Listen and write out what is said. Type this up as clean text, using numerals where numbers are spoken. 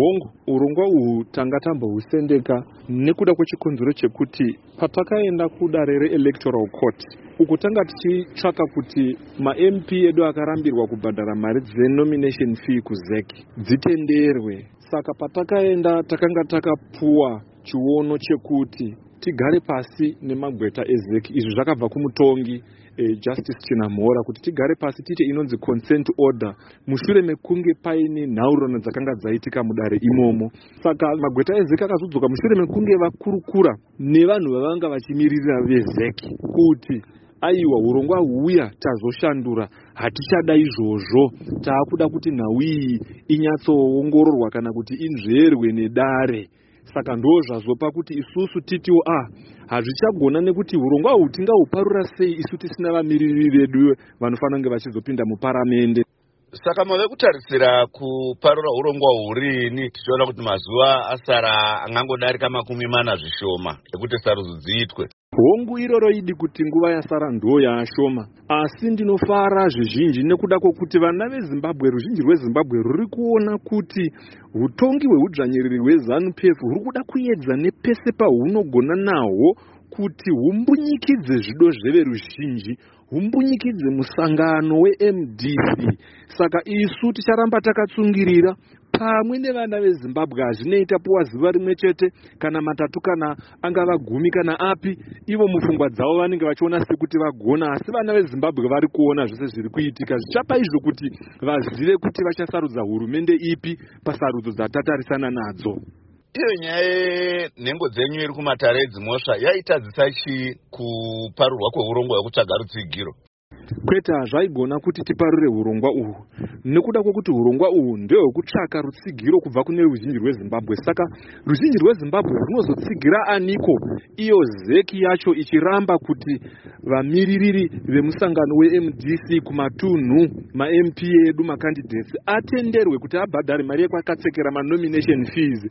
hongu urongwa uhu tanga tambohusendeka nekuda kwechikonzero chekuti patakaenda kudare reelectoral court uku tanga tichitsvaka kuti ma-MP edu akarambirwa kubhadhara mari dzenomination fee kuZEC dzitenderwe. Saka patakaenda takanga takapuwa chiono chekuti tigare pasi nemagweta eZEC. Izvi zvakabva kumutongi Justice Chinamhora kuti tigare pasi tite inonzi consent order mushure mekunge paine nhaurano dzakanga dzaitika mudare imomo. Saka magweta eZEC akazodzoka mushure mekunge vakurukura nevanhu vavanga vachimiririra veZEC kuti aiwa urongwa huya tazoshandura, hatichada izvozvo, taakuda kuti nhau iyi inyatsoongororwa kana kuti inzverwe nedare. Saka ndo zvazopa kuti isusu titiwo hazvichagona nekuti urongwa uhu tingahuparura sei isu tisina vamiriri vedu vanofanira kunge vachizopinda muparamende. Saka mave kutarisira kuparura urongwa hurini tichiona kuti mazuva asara angangodarika 40 zvishoma ekuti sarudzo dziitwe? Hongu iroro idi kuti nguva yasara ndo yaashoma, asi ndinofara zvizhinji nekuda kwokuti vana veZimbabwe, ruzhinji rweZimbabwe ruri kuona kuti hutongi hweudzvanyiriri hweZANU-PF huri kuda kuedza nepese pahunogona nahwo kuti humbunyikidze zvido zveveruzhinji, humbunyikidze musangano weMDC. Saka isu ticharamba takatsungirira pamwe nevana veZimbabwe. Hazvinoita puwa zuva rimwe chete kana matatu kana angava 10 kana api, ivo mupfungwa dzavo vanenge vachiona sekuti vagona, asi vana veZimbabwe vari kuona zvese zviri kuitika. Zvichapa izvo kuti vazive kuti vachasarudza hurumende ipi pasarudzo dzatatarisana nadzo. Iyo nyaya yenhembo dzenyu iri kumatare edzimhosva yaitadzisa chii kuparurwa kweurongwa hwekutsvaga rutsigiro? Kwete, zvaigona kuti tiparure urongwa uhu nekuda kwokuti urongwa uhu ndehwekutsvaka rutsigiro kubva kune ruzhinji rweZimbabwe. Saka ruzhinji rweZimbabwe runozotsigira aniko iyo ZEC yacho ichiramba kuti vamiririri vemusangano weMDC kumatunhu ma-MP edu macandidates atenderwe kuti abhadhare mari yekwakatsekera manomination fees